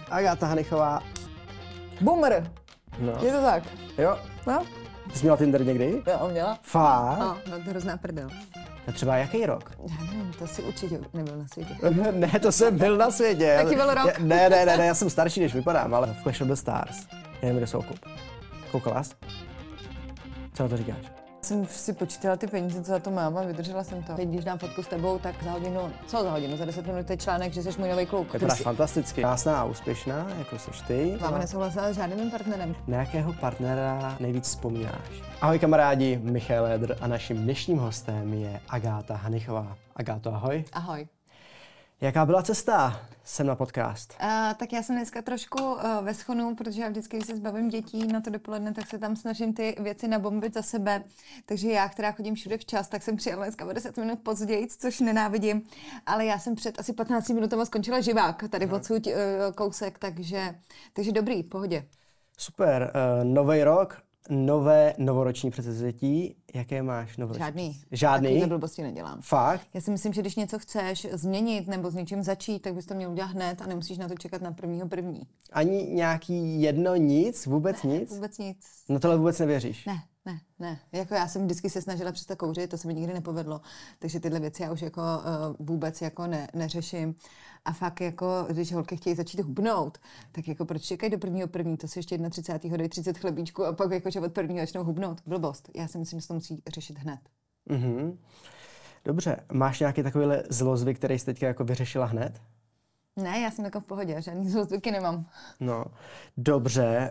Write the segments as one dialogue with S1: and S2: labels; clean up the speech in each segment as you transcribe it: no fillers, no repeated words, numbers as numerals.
S1: Agáta Hanichová.
S2: Boomer.
S1: No.
S2: Je to tak?
S1: Jo.
S2: No?
S1: Ty jsi měla Tinder někdy?
S2: Jo, měla.
S1: Fakt?
S2: No, to je hrozná prdel.
S1: A třeba jaký rok?
S2: Já nevím, to si určitě nebyl na světě.
S1: Ne, to jsem byl na světě.
S2: Jaký byl rok?
S1: Ne, já jsem starší, než vypadám, ale v Clash of the Stars. Nevím, kde jsou kup. Koukala jsi? Co na to říkáš?
S2: Jsem si počítala ty peníze, co za to mám a vydržela jsem to. Teď, když dám fotku s tebou, tak za hodinu, za 10 minut je článek, že jsi můj nový kluk.
S1: Vypadáš fantasticky. Krásná a úspěšná, jako seš ty.
S2: S vámi nesouhlasila s žádným partnerem.
S1: Na jakého partnera nejvíc vzpomínáš? Ahoj kamarádi, Michal Lédr a naším dnešním hostem je Agáta Hanichová. Agáto, ahoj.
S2: Ahoj.
S1: Jaká byla cesta sem na podcast?
S2: Tak já jsem dneska trošku ve schonu, protože já vždycky, když se zbavím dětí na to dopoledne, tak se tam snažím ty věci nabombit za sebe. Takže já, která chodím všude včas, tak jsem přijela dneska o 10 minut později, což nenávidím. Ale já jsem před asi 15 minutama skončila živák, tady odsud kousek, takže dobrý, pohodě.
S1: Super, nový rok, novoroční předsevzetí. Jaké máš novoroční? Žádný?
S2: Takové blbosti nedělám.
S1: Fakt?
S2: Já si myslím, že když něco chceš změnit nebo s něčím začít, tak bys to měl udělat hned a nemusíš na to čekat na 1.1.
S1: Ani nějaký jedno nic? Vůbec nic?
S2: Vůbec nic.
S1: No tohle vůbec nevěříš?
S2: Ne. Jako já jsem vždycky se snažila přestat kouřit, to se mi nikdy nepovedlo. Takže tyhle věci já už jako vůbec jako neřeším. A fakt jako, když holky chtějí začít hubnout, tak jako proč čekají do 1.1. To si ještě 31. dají 30 chlebíčků a pak jako, že od 1. začnou hubnout. Blbost. Já si myslím, že to musí řešit hned.
S1: Mhm. Dobře. Máš nějaký takovýhle zlozvyk, který jsi teďka jako vyřešila hned?
S2: Ne, já jsem jako v pohodě, žádný zlozvyky nemám.
S1: No, dobře.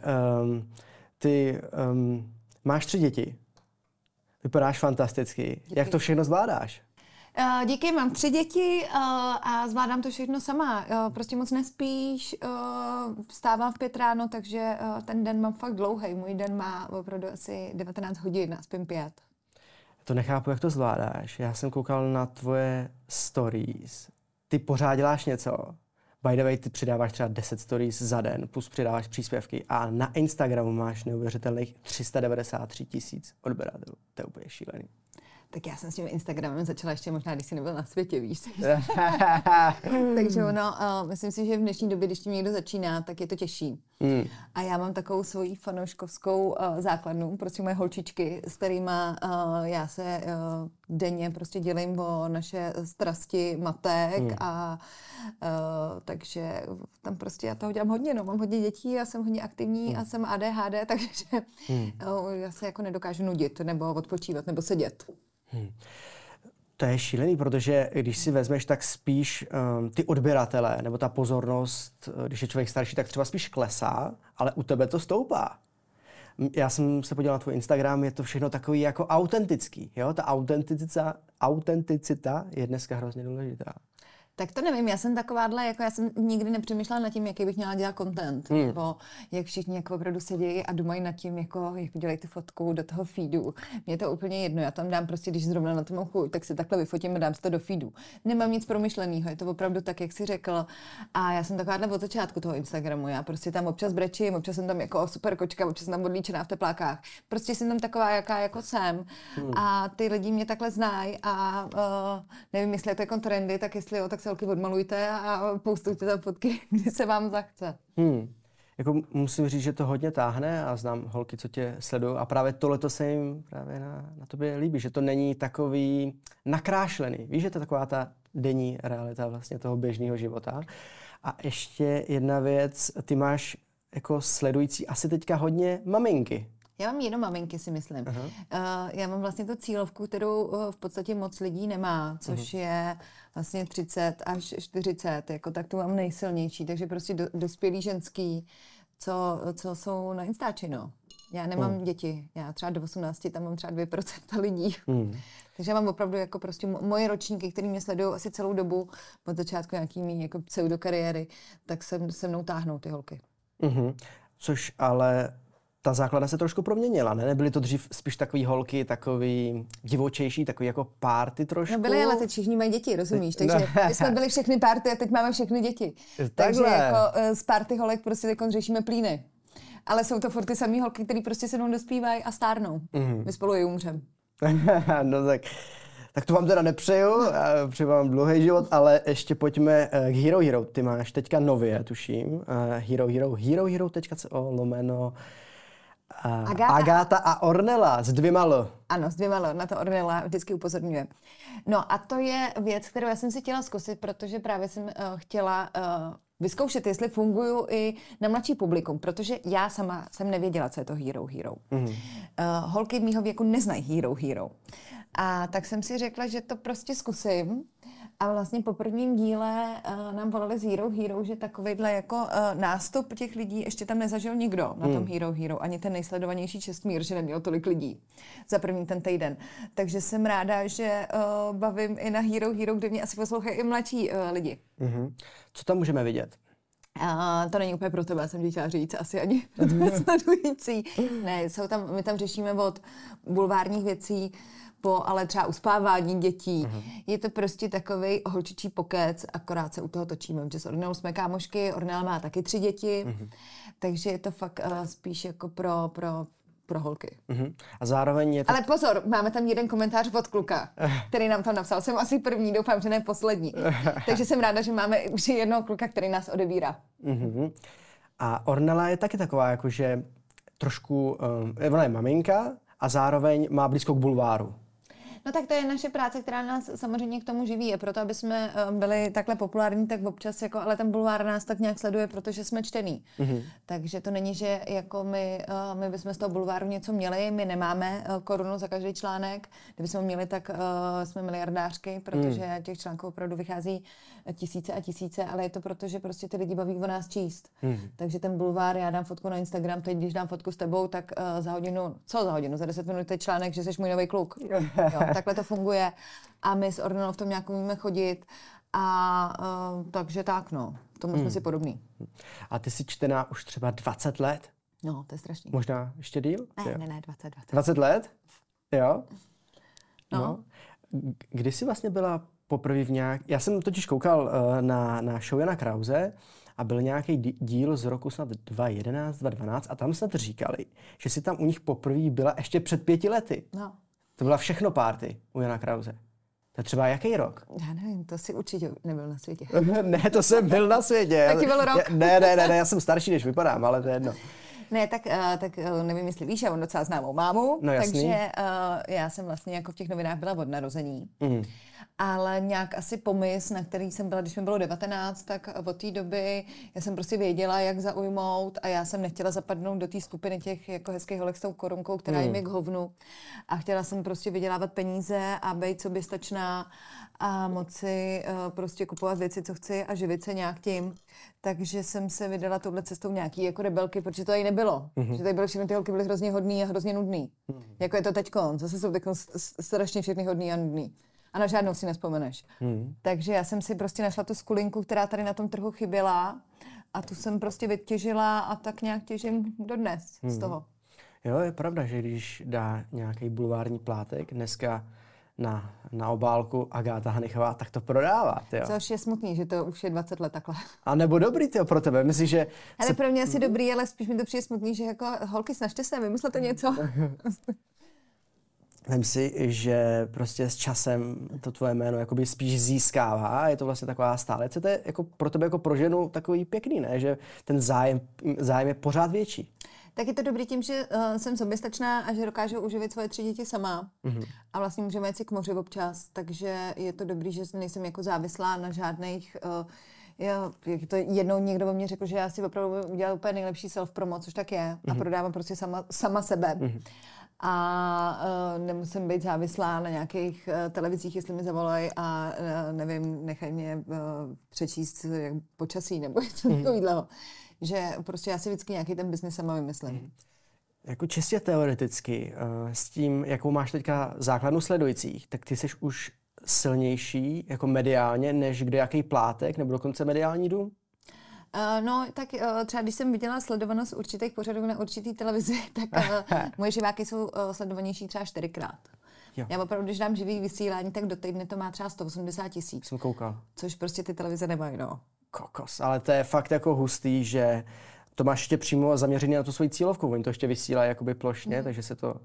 S1: Ty máš 3 děti. Vypadáš fantasticky. Díky. Jak to všechno zvládáš?
S2: Díky, mám 3 děti a zvládám to všechno sama. Prostě moc nespíš, vstávám v 5 ráno, takže ten den mám fakt dlouhý. Můj den má opravdu asi 19 hodin a spím 5.
S1: To nechápu, jak to zvládáš. Já jsem koukal na tvoje stories. Ty pořád děláš něco. By the way, ty přidáváš třeba 10 stories za den, plus přidáváš příspěvky a na Instagramu máš neuvěřitelných 393 000 odběratelů. To je úplně šílený.
S2: Tak já jsem s tím Instagramem začala ještě možná, když jsi nebyl na světě, víš. Takže ono, myslím si, že v dnešní době, když tím někdo začíná, tak je to těžší. A já mám takovou svoji fanouškovskou základnu, prostě moje holčičky, s kterýma já se denně prostě dělím o naše strasti matek a takže tam prostě já toho dělám hodně, no. Mám hodně dětí, já jsem hodně aktivní a jsem ADHD, takže já se jako nedokážu nudit nebo odpočívat nebo sedět.
S1: To je šílený, protože když si vezmeš, tak spíš ty odběratele nebo ta pozornost, když je člověk starší, tak třeba spíš klesá, ale u tebe to stoupá. Já jsem se podíval na tvůj Instagram, je to všechno takový jako autentický. Jo? Ta autenticita je dneska hrozně důležitá.
S2: Tak to nevím, já jsem takováhle, jako já jsem nikdy nepřemýšlela nad tím, jaký bych měla dělat content, nebo jak všichni jako opravdu sedějí a dumají nad tím, jako jak dělají tu fotku do toho feedu. Mně je to úplně jedno, já tam dám prostě, když zrovna na to mám chuť, tak si takhle vyfotím a dám si to do feedu. Nemám nic promyšleného, je to opravdu tak, jak jsi řekl. A já jsem takováhle od začátku toho Instagramu, já prostě tam občas brečím, občas jsem tam jako super kočka, občas jsem tam odlíčená v teplákách. Prostě jsem tam taková, jaká jako jsem. A ty lidi mě takhle znají a nevím, jestli je to jako trendy, tak jestli jo, tak se holky odmalujte a postujte tam fotky, kdy se vám zachce.
S1: Jako musím říct, že to hodně táhne a znám holky, co tě sledují a právě tohleto se jim právě na tobě líbí, že to není takový nakrášlený. Víš, že to je taková ta denní realita vlastně toho běžného života. A ještě jedna věc, ty máš jako sledující asi teďka hodně maminky.
S2: Já mám jenom maminky, si myslím. Já mám vlastně tu cílovku, kterou v podstatě moc lidí nemá, což je vlastně 30 až 40, jako tak tu mám nejsilnější, takže prostě dospělý ženský, co jsou na Instači, no. Já nemám děti, já třeba do 18, tam mám třeba 2% lidí. Takže já mám opravdu jako prostě moje ročníky, který mě sledují asi celou dobu, od začátku nějaký mý jako pseudokariéry, tak se mnou táhnou ty holky.
S1: Což ale ta základna se trošku proměnila, ne? Nebyly to dřív spíš takový holky, takový divočejší, takový jako party trošku?
S2: No byly, ale teď všichni mají děti, rozumíš? Takže my jsme byli všechny party a teď máme všechny děti. Takže jako z party holek prostě teď řešíme plíny. Ale jsou to furt ty samý holky, který prostě se mnou dospívají a stárnou. My spolu je umřem.
S1: No tak Tak to vám teda nepřeju, přeju vám dlouhý život, ale ještě pojďme k Hero Hero. Ty máš teďka nově, tuším, Hero Hero, herohero.co/. Agáta a Ornella s 2 L.
S2: Ano, s 2 L, na to Ornella vždycky upozorňuje. No a to je věc, kterou já jsem si chtěla zkusit, protože právě jsem chtěla vyzkoušet, jestli funguju i na mladší publikum, protože já sama jsem nevěděla, co je to Hero Hero. Holky mýho věku neznají Hero Hero. A tak jsem si řekla, že to prostě zkusím. A vlastně po prvním díle nám volali z Hero Hero, že takovejhle jako nástup těch lidí ještě tam nezažil nikdo na tom Hero Hero. Ani ten nejsledovanější Čestmír, že neměl tolik lidí za první ten týden. Takže jsem ráda, že bavím i na Hero Hero, kde mě asi poslouchají i mladší lidi.
S1: Co tam můžeme vidět?
S2: To není úplně pro tebe, jsem ti chtěla říct, asi ani pro tebe sledující. Ne, my tam řešíme od bulvárních věcí ale třeba uspávání dětí. Je to prostě takovej holčičí pokec, akorát se u toho točíme, protože s Ornellou jsme kámošky, Ornella má taky 3 děti, takže je to fakt spíš jako pro holky.
S1: A zároveň je to...
S2: Ale pozor, máme tam jeden komentář od kluka, který nám tam napsal. Jsem asi první, doufám, že ne poslední. Takže jsem ráda, že máme už jednoho kluka, který nás odebírá.
S1: A Ornella je taky taková, jakože trošku, ona je maminka a zároveň má blízko k bulváru.
S2: No tak to je naše práce, která nás samozřejmě k tomu živí. A proto, aby jsme byli takhle populární, tak občas, jako, ale ten bulvár nás tak nějak sleduje, protože jsme čtený. Takže to není, že jako my bychom z toho bulváru něco měli, my nemáme korunu za každý článek. Kdybychom měli, tak jsme miliardářky, protože těch článků opravdu vychází tisíce a tisíce, ale je to proto, že prostě ty lidi baví o nás číst. Takže ten bulvár, já dám fotku na Instagram, teď když dám fotku s tebou, tak za hodinu, za 10 minut je článek, že jsi můj nový kluk. Jo, takhle to funguje a my s Ornellou v tom nějak umíme chodit takže tak, no. Tomu jsme si podobný.
S1: A ty jsi čtená už třeba 20 let?
S2: No, to je strašný.
S1: Možná ještě díl?
S2: Ne, 20.
S1: 20 let? Jo?
S2: No.
S1: Kdy jsi vlastně byla poprvé v nějak... Já jsem totiž koukal na show Jana Krause a byl nějaký díl z roku snad 2011, 2012 a tam snad říkali, že jsi tam u nich poprvé byla ještě před 5 lety.
S2: No.
S1: To byla všechno party u Jana Krause. To je třeba jaký rok?
S2: Já nevím, to si určitě nebyl na světě.
S1: Ne, to jsem byl na světě.
S2: Taky byl rok.
S1: Ne, já jsem starší, než vypadám, ale to je jedno.
S2: Ne, tak nevím, jestli víš, já mám docela známou mámu,
S1: no,
S2: takže já jsem vlastně jako v těch novinách byla od narození. Ale nějak asi pomysl, na který jsem byla, když mi bylo 19, tak od té doby já jsem prostě věděla, jak zaujmout a já jsem nechtěla zapadnout do té skupiny těch jako hezkých holek s tou korunkou, která jim je k hovnu. A chtěla jsem prostě vydělávat peníze a být soběstačná a moci prostě kupovat věci, co chci a živit se nějak tím. Takže jsem se vydala touhle cestou nějaký jako rebelky, protože to tady nebylo. Že tady byly všechny ty holky byly hrozně hodný a hrozně nudný. Jako je to teďkon. Zase jsou teďkon strašně všechny hodný a nudný. A na žádnou si nespomeneš. Takže já jsem si prostě našla tu skulinku, která tady na tom trhu chyběla a tu jsem prostě vytěžila a tak nějak těžím dodnes z toho.
S1: Jo, je pravda, že když dá nějaký bulvární plátek dneska na obálku Agáta Hanichová, tak to prodává.
S2: Což je smutný, že to už je 20 let takhle.
S1: A nebo dobrý, pro tebe. Myslíš, že...
S2: Ale pro mě asi dobrý, ale spíš mi to přijde smutný, že jako holky, snažte se, vymyslete něco.
S1: Vem si, že prostě s časem to tvoje jméno jakoby spíš získává, je to vlastně taková stále. Co to je jako pro tebe jako pro ženu takový pěkný, ne? Že ten zájem je pořád větší.
S2: Tak je to dobrý tím, že jsem soběstačná a že dokážu uživit svoje 3 děti sama. A vlastně můžeme jít si k moři občas, takže je to dobrý, že nejsem jako závislá na žádných... to jednou někdo o mě řekl, že já si opravdu udělal úplně nejlepší self-promo, což tak je. A prodávám prostě sama sebe. A nemusím být závislá na nějakých televizích, jestli mi zavolají a nevím, nechají mě přečíst jak počasí nebo něco takového. Že prostě já si vždycky nějaký ten biznis sama vymyslím.
S1: Jako čistě teoreticky, s tím, jakou máš teďka základnu sledujících, tak ty jsi už silnější jako mediálně, než kdejaký plátek nebo dokonce mediální dům?
S2: No, tak třeba když jsem viděla sledovanost určitých pořadů na určitý televizi, tak moje živáky jsou sledovanější třeba 4krát. Jo. Já opravdu, když dám živý vysílání, tak do týdne to má třeba 180 000.
S1: Jsem koukal.
S2: Což prostě ty televize nemají, no.
S1: Kokos, ale to je fakt jako hustý, že to máš ještě přímo zaměřený na tu svoji cílovku. Oni to ještě vysílají jakoby plošně, takže se to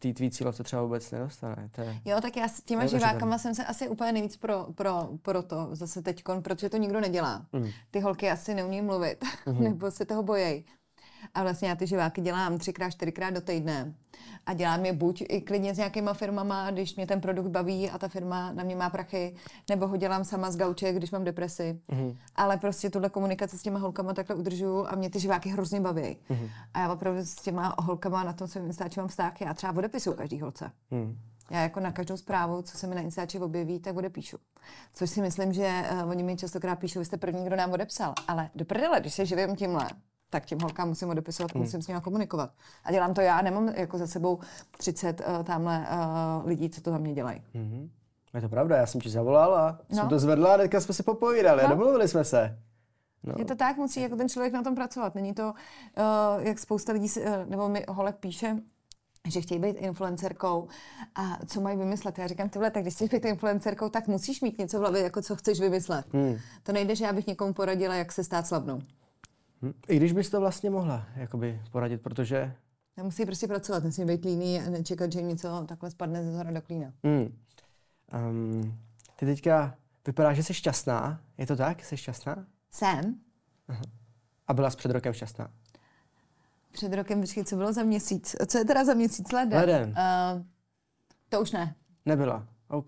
S1: té tvý cílovce třeba vůbec nedostane.
S2: Jo, tak já s těma živákama jsem se asi úplně nejvíc pro to zase teďkon, protože to nikdo nedělá. Ty holky asi neumí mluvit, nebo se toho bojejí. A vlastně já ty živáky dělám 3x, 4x do týdne. A dělám je buď i klidně s nějakýma firmama, když mě ten produkt baví a ta firma na mě má prachy, nebo ho dělám sama z gauče, když mám depresi. Ale prostě tuhle komunikaci s těma holkama takhle udržuju a mě ty živáky hrozně baví. A já opravdu s těma holkama na tom svém Instači mám vztah. Já třeba odepisuju každý holce. Já jako na každou zprávu, co se mi na Instači objeví, tak odepíšu. Což si myslím, že oni mi častokrát píšou, vy jste první, kdo nám odepsal. Ale do prdele, když se živím tímhle, tak těm holkám musím odepisovat, musím s nimi komunikovat. A dělám to já, nemám jako za sebou 30 tamhle lidí, co to za mě dělají.
S1: Je to pravda, já jsem ti zavolal a jsem to zvedla a teďka jsme si popovídali a domluvili jsme se. No.
S2: Je to tak, musí jako ten člověk na tom pracovat. Není to, jak spousta lidí, nebo mi holek píše, že chtějí být influencerkou a co mají vymyslet. Já říkám, tyhle, tak když chceš být influencerkou, tak musíš mít něco v hlavě, jako co chceš vymyslet. To nejde, že já bych někomu poradila, jak se stát slavnou.
S1: I když bys to vlastně mohla jakoby poradit, protože...
S2: Já musí prostě pracovat, nesmí být líný a nečekat, že jim něco takhle spadne ze zhora do klína.
S1: Ty teďka vypadá, že jsi šťastná. Je to tak? Jsi šťastná?
S2: Jsem.
S1: A byla jsi před rokem šťastná?
S2: Před rokem, počkej, co bylo za měsíc? Co je teda za měsíc? Leden.
S1: Leden.
S2: To už ne.
S1: Nebyla. OK.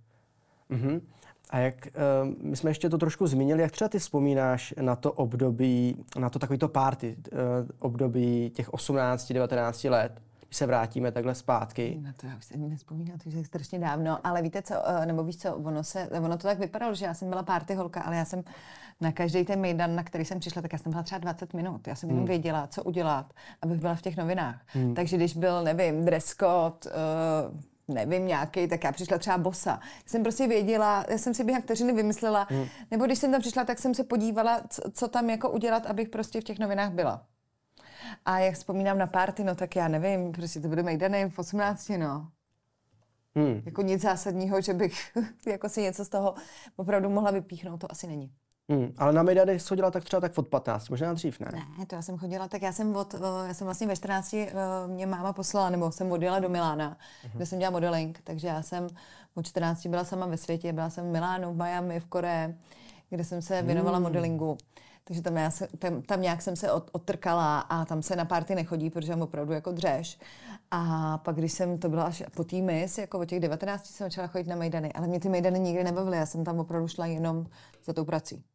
S1: A jak, my jsme ještě to trošku zmínili, jak třeba ty vzpomínáš na to období, na to takovýto party, období těch 18-19 let, když se vrátíme takhle zpátky?
S2: No to já už se ani nespomínám, to je strašně dávno, ale víte co, nebo víš co, ono to tak vypadalo, že já jsem byla party holka, ale já jsem na každý ten mejdan, na který jsem přišla, tak já jsem byla třeba 20 minut. Já jsem jenom věděla, co udělat, abych byla v těch novinách. Takže když byl, nevím, dress code, nevím, nějaký, tak já přišla třeba bosa. Jsem prostě věděla, já jsem si během vteřiny vymyslela, nebo když jsem tam přišla, tak jsem se podívala, co tam jako udělat, abych prostě v těch novinách byla. A jak vzpomínám na party, no tak já nevím, prostě to byly mejdany v 18, no. Jako nic zásadního, že bych jako si něco z toho opravdu mohla vypíchnout, to asi není.
S1: Ale na mejdany jsi chodila tak třeba tak od 15, možná dřív, ne?
S2: Ne, to já jsem chodila, tak já jsem vlastně ve 14 mě máma poslala, nebo jsem odjela do Milána, kde jsem dělala modeling, takže já jsem od 14 byla sama ve světě, byla jsem v Milánu, v Miami, v Koreji, kde jsem se věnovala modelingu. Takže tam nějak jsem se odtrkala a tam se na party nechodí, protože jsem opravdu jako dřeš. A pak, když jsem to byla až po té Miss, jako od těch 19 jsem začala chodit na mejdany, ale mě ty mejdany nikdy nebavily, já jsem tam opravdu šla jenom za tou prací.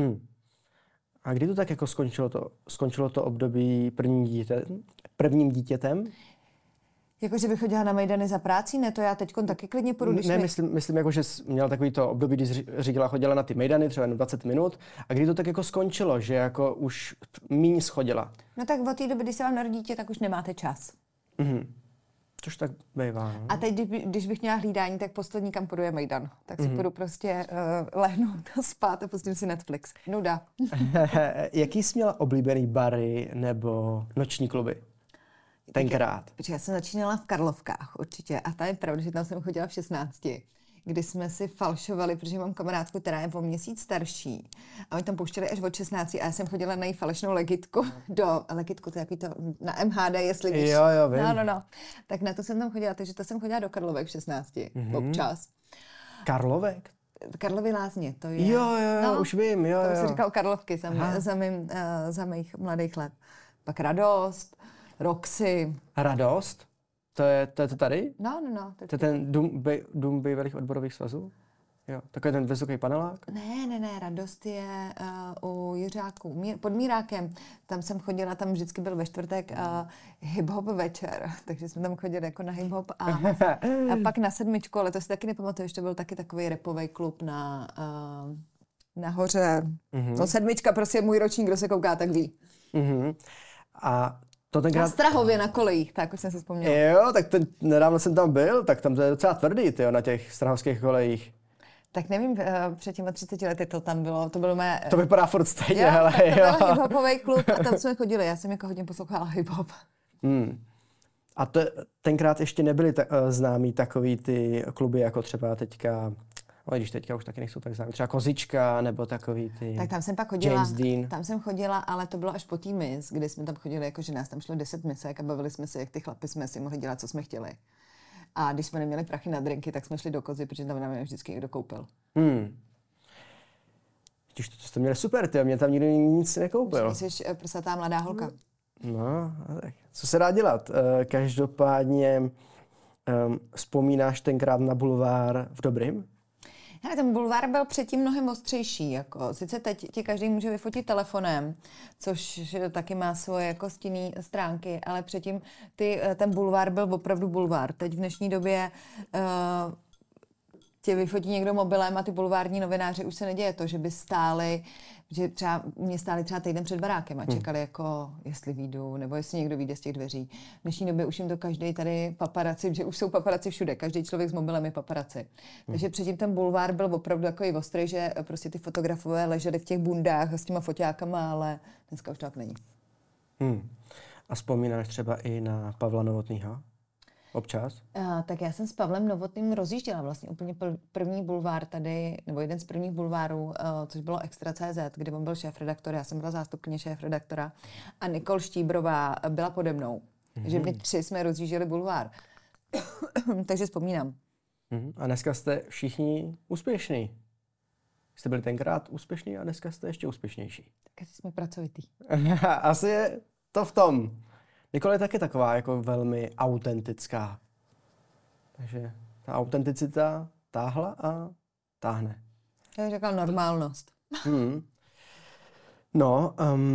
S1: A kdy to tak jako skončilo to období prvním dítětem?
S2: Jako, že bych chodila na mejdany za práci? Ne, to já teď taky klidně půjdu.
S1: Myslím jako, že jsi měla takový to období, kdy říkala, chodila na ty mejdany třeba 20 minut. A kdy to tak jako skončilo, že jako už míň schodila?
S2: No tak od té doby, kdy se vám narodí dítě, tak už nemáte čas.
S1: Což tak bývá. No?
S2: A teď, když bych měla hlídání, tak poslední, kam půjdu, je mejdan. Tak si půjdu prostě lehnout a spát a pustím si Netflix. Nuda.
S1: Jaký jsi měla oblíbený bary nebo noční kluby? Tenkrát.
S2: Protože já jsem začínala v Karlovkách určitě a ta je pravda, že tam jsem chodila v 16, kdy jsme si falšovali, protože mám kamarádku, která je o měsíc starší a oni tam pouštěli až od 16 a já jsem chodila na její falešnou legitku legitku, to je to na MHD, jestli víš.
S1: Jo, vím.
S2: No. Tak na to jsem tam chodila, takže to jsem chodila do Karlovek v 16, občas.
S1: Karlovek?
S2: Karlovy Lázně, to je.
S1: Jo, už vím, jo.
S2: To se říkal Karlovky za mých mladých let. Pak Radost, Roxy.
S1: Radost? To je to tady?
S2: No.
S1: To je ten dům bývalých odborových svazů? Jo, takový ten vysoký panelák?
S2: Ne, Radost je u Jiřáků, pod Mírákem. Tam jsem chodila, tam vždycky byl ve čtvrtek hip-hop večer, takže jsme tam chodili jako na hip-hop a pak na 7, ale to si taky nepamatuju, to byl taky takový rapový klub nahoře. No 7, prostě můj ročník, kdo se kouká, tak ví.
S1: A to tenkrát...
S2: Na Strahově na kolejích, tak už jsem si vzpomněla.
S1: Jo, tak nedávno jsem tam byl, tak tam to je docela tvrdý, na těch strahovských kolejích.
S2: Tak nevím, před těmi 30 lety to tam bylo, to bylo mé...
S1: To vypadá furt stejně,
S2: jo,
S1: hele,
S2: tak to byl hip-hopový klub a tam jsme chodili, já jsem jako hodně poslouchala hip-hop.
S1: A tenkrát ještě nebyly známý takový ty kluby, jako třeba teďka Ale když teďka už taky nejsou tak známí. Třeba Kozička nebo takový ty
S2: Tak tam jsem pak chodila,
S1: James Dean.
S2: tam jsem chodila, ale to bylo až po té mis, kdy jsme tam chodili, jako že nás tam šlo 10 misek a bavili jsme se, jak ty chlapi jsme si mohli dělat, co jsme chtěli. A když jsme neměli prachy na drinky, tak jsme šli do Kozy, protože tam nám vždycky někdo koupil.
S1: Když to jste měli super, ty, a mě tam nikdo nic nekoupil.
S2: Jsi prsatá mladá holka.
S1: No, tak co se dá dělat? Každopádně vzpomínáš tenkrát na bulvár v dobrým?
S2: Hele, ten bulvár byl předtím mnohem ostřejší. Jako. Sice teď ti každý může vyfotit telefonem, což taky má svoje jako stinné stránky, ale předtím ten bulvár byl opravdu bulvár. Teď v dnešní době tě vyfotí někdo mobilem a ty bulvární novináři už se neděje to, že by stáli, že mě stáli třeba týden před barákem a čekali jako, jestli vyjdu, nebo jestli někdo vyjde z těch dveří. V dnešní době už jim to každý tady paparaci, že už jsou paparaci všude, každý člověk s mobilem je paparaci. Takže předtím ten bulvár byl opravdu takový ostrý, že prostě ty fotografové leželi v těch bundách s těma foťákama, ale dneska už tak není.
S1: A vzpomínáš třeba i na Pavla Novotnýho? Občas?
S2: Tak já jsem s Pavlem Novotným rozjížděla vlastně úplně první bulvár tady, nebo jeden z prvních bulvárů, což bylo Extra.cz, kde on byl šéfredaktor, já jsem byla zástupkyně šéfredaktora a Nikol Štíbrová byla pode mnou. Takže my 3 jsme rozjížděli bulvár. Takže vzpomínám.
S1: A dneska jste všichni úspěšní. Jste byli tenkrát úspěšní a dneska jste ještě úspěšnější.
S2: Tak jsme pracovitý.
S1: Asi je to v tom. Nikol je taky taková jako velmi autentická. Takže ta autenticita táhla a táhne.
S2: Já bych řekla normálnost.
S1: No,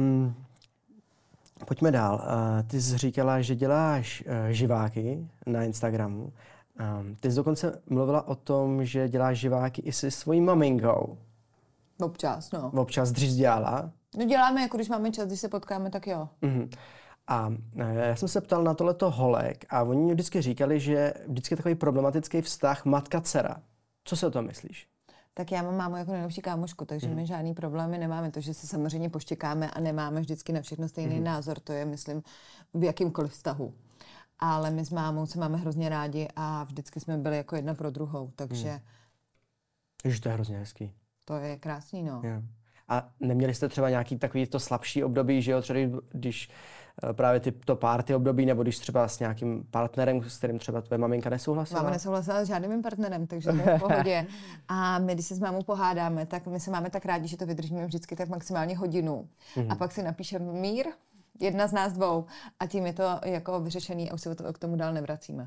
S1: pojďme dál. Ty jsi říkala, že děláš živáky na Instagramu. Ty jsi dokonce mluvila o tom, že děláš živáky i se svojí maminkou.
S2: Občas, no.
S1: Občas dřív dělala.
S2: No děláme, jako když máme čas, když se potkáme, tak jo.
S1: A já jsem se ptal na tohleto holek a oni mi vždycky říkali, že vždycky je takový problematický vztah matka-dcera. Co si o tom myslíš?
S2: Tak já mám mámu jako nejlepší kámošku, takže my žádný problémy nemáme. To, že se samozřejmě poštěkáme a nemáme vždycky na všechno stejný názor, to je, myslím, v jakýmkoliv vztahu. Ale my s mámou se máme hrozně rádi a vždycky jsme byli jako jedna pro druhou, takže...
S1: Takže to je hrozně hezký.
S2: To je krásný, no.
S1: Yeah. A neměli jste třeba nějaký takový to slabší období, že jo, třeba když právě to party období, nebo když třeba s nějakým partnerem, s kterým třeba tvoje maminka nesouhlasila?
S2: Máma nesouhlasila s žádným partnerem, takže to je v pohodě. A my, když se s mámou pohádáme, tak my se máme tak rádi, že to vydržíme vždycky tak maximálně hodinu. A pak si napíšeme mír, jedna z nás dvou. A tím je to jako vyřešený a už se k tomu dál nevracíme.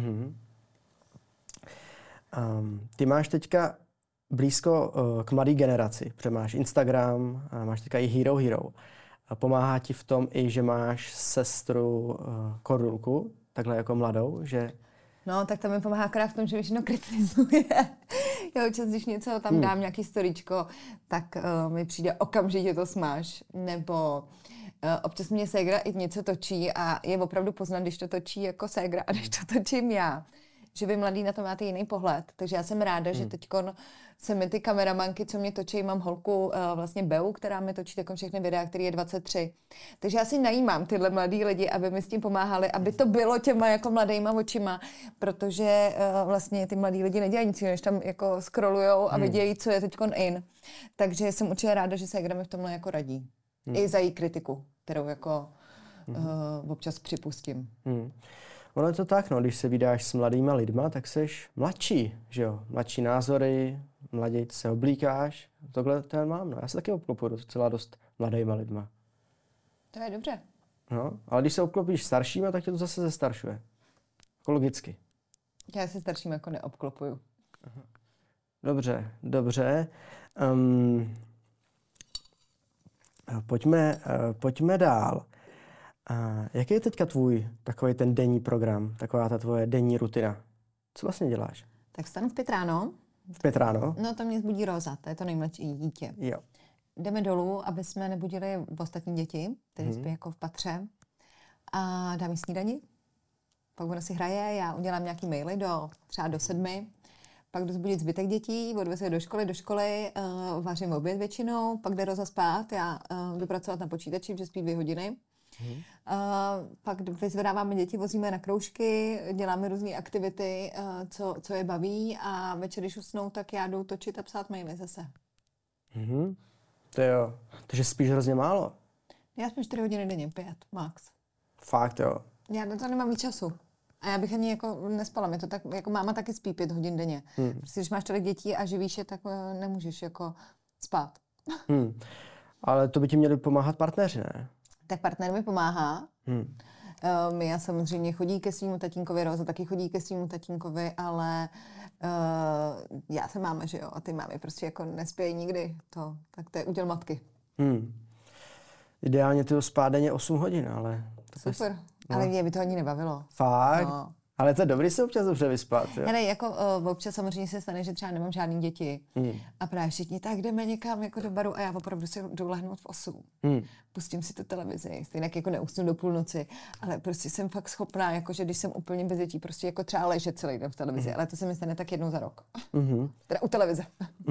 S1: Ty máš teďka blízko k mladé generaci, protože máš Instagram, máš teďka i Hero. Pomáhá ti v tom i, že máš sestru Korunku, takhle jako mladou, že...
S2: No, tak to mi pomáhá akorát v tom, že všechno kritizuje. Já občas, když něco tam dám, nějaký storíčko, tak mi přijde okamžitě to smáš. Nebo občas mě ségra i něco točí a je opravdu poznat, když to točí jako ségra a když to točím já. Že vy mladí na to máte jiný pohled. Takže já jsem ráda, že teďkon se mi ty kameramanky, co mě točí, mám holku vlastně Beu, která mi točí takové všechny videa, který je 23. Takže já si najímám tyhle mladý lidi, aby mi s tím pomáhali, aby to bylo těma jako mladýma očima, protože vlastně ty mladí lidi nedělají nic, než tam jako scrollujou a vidějí, co je teďkon in. Takže jsem určitě ráda, že se Instagram v tomhle jako radí. I za její kritiku, kterou jako občas připustím.
S1: Ono je to tak, no, když se vydáš s mladýma lidma, tak seš mladší, že jo? Mladší názory, mlaději se oblíkáš. Tohle to mám, no. Já se taky obklopuju docela dost mladýma lidma.
S2: To je dobře.
S1: No, ale když se obklopíš staršíma, tak tě to zase zestaršuje. Jako logicky.
S2: Já se starším jako neobklopuju.
S1: Dobře. Pojďme dál. Jaký je teďka tvůj takový ten denní program, taková ta tvoje denní rutina? Co vlastně děláš?
S2: Tak vstanu v 5 ráno.
S1: V 5 ráno?
S2: No to mě zbudí Roza, to je to nejmladší dítě.
S1: Jo.
S2: Jdeme dolů, aby jsme nebudili ostatní děti, které spí jako v patře. A dám jí snídani. Pak ona si hraje, já udělám nějaký maily třeba do 7. pak jdu zbudit zbytek dětí, odvezu je do školy, vařím oběd většinou, pak jde Roza spát, já jdu pracovat na počítači, protože spí 2 hodiny. Pak vyzvedáváme děti, vozíme na kroužky, děláme různé aktivity, co je baví a večer, když usnou, tak já jdu točit a psát maily zase.
S1: To jo. Takže spíš hrozně málo.
S2: Já spím 4 hodiny denně, 5 max.
S1: Fakt jo.
S2: Já na to nemám víc času. A já bych ani jako nespala. Mě to tak, jako máma taky spí 5 hodin denně. Prostě když máš tolik dětí a živíš je, tak nemůžeš jako spát.
S1: Ale to by ti měli pomáhat partneři, ne?
S2: Tak partner mi pomáhá. Mia samozřejmě chodí ke svýmu tatínkovi, Roza taky chodí ke svýmu tatínkovi, ale já jsem máma, že jo? A ty mámy prostě jako nespějí nikdy. Tak to je úděl matky.
S1: Ideálně ty spát denně 8 hodin, ale...
S2: Super. Ale mě by to ani nebavilo.
S1: Fakt? No. Ale to je dobrý se občas dobře vyspat. Jo?
S2: Ne, jako občas samozřejmě se stane, že třeba nemám žádný děti. A právě všichni, tak jdeme někam jako do baru a já opravdu se jdu lehnout v 8. Pustím si tu televizi, stejně jako neusnu do půlnoci, ale prostě jsem fakt schopná, jakože když jsem úplně bez dětí, prostě jako třeba ležet celý den v televizi, ale to se mi stane tak jednou za rok. Teda u televize.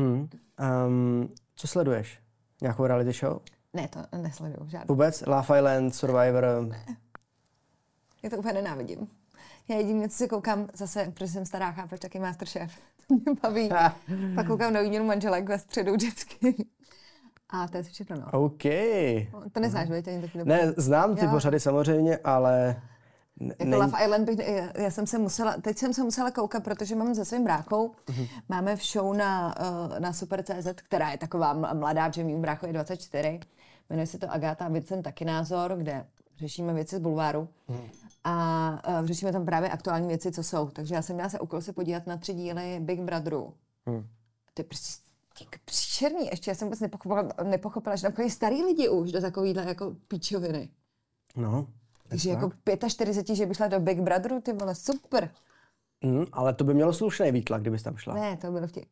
S1: Co sleduješ? Nějakou reality show?
S2: Ne, to nesleduju žádnou.
S1: Vůbec? Love Island, Survivor?
S2: Ne. Já to úplně nenávidím. Já jedině, co se koukám, zase, protože jsem stará, chápeš, taky Masterchef. To mě baví. Pak koukám na výměnu manželek ve středu vždycky. A to je všechno, no.
S1: OK.
S2: To neznáš, víš?
S1: Ne, znám ty pořady samozřejmě, ale...
S2: Jako Love Island teď jsem se musela koukat, protože mám se svým bráchou, máme v show na Super.cz, která je taková mladá, že mým brácho je 24, jmenuje se to Agáta a Vincent taky názor, kde řešíme věci z bulváru a řešíme tam právě aktuální věci, co jsou. Takže já jsem měla se úkol se podívat na 3 díly Big Brotheru. To je prostě příšerný. Ještě já jsem vůbec nepochopila, že tam starý lidi už do takovýhle jako píčoviny.
S1: No.
S2: Takže jako 45, že by šla do Big Brotheru, ty vole, super.
S1: Ale to by mělo slušný výtlak, kdybys tam šla.
S2: Ne, to bylo vtip.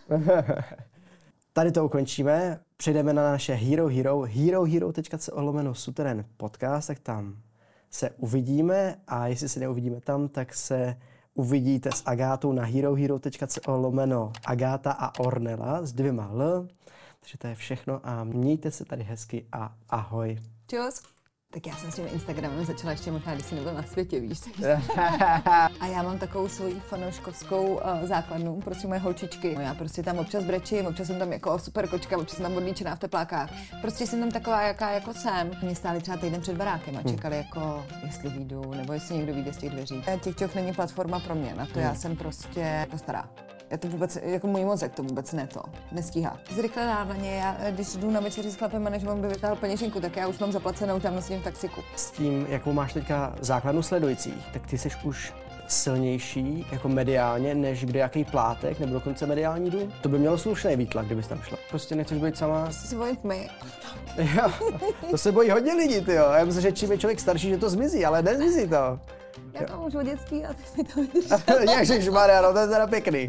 S1: Tady to ukončíme, přejdeme na naše herohero.co/suterén podcast, tak tam se uvidíme a jestli se neuvidíme tam, tak se uvidíte s Agátou na herohero.co/Agáta a Ornella s 2 L. Takže to je všechno a mějte se tady hezky a ahoj.
S2: Čus. Tak já jsem s tím Instagramem začala ještě možná, když jsi nebyl na světě, víš. A já mám takovou svoji fanouškovskou základnu, prostě moje holčičky. Já prostě tam občas brečím, občas jsem tam jako super kočka, občas jsem tam odlíčená v teplákách. Prostě jsem tam taková, jaká jako jsem. Mě stáli třeba týden před barákem a čekali jako, jestli vyjdu, nebo jestli někdo vyjde z těch dveří. TikTok není platforma pro mě, na to já jsem prostě jako stará. Já to vůbec, jako můj mozek to vůbec nestíhá. Zrychle návaně, já když jdu na večeři s chlapem a než mám vytáhl peněženku, tak já už mám zaplacenou tam v taxiku.
S1: S tím, jakou máš teďka základnu sledujících, tak ty jsi už silnější jako mediálně, než kdejaký Plátek nebo dokonce Mediální dům. To by mělo slušný výtlak, kdybys tam šla. Prostě nechceš být sama.
S2: Prostě se bojím tmy.
S1: Jo, to se bojí hodně lidí, tyjo. Já myslím, že čím je člověk starší, že to zmizí, ale nezmizí to.
S2: Já to už od dětství a ty si to vydržíš.
S1: Ježišmarja, no to je teda pěkný.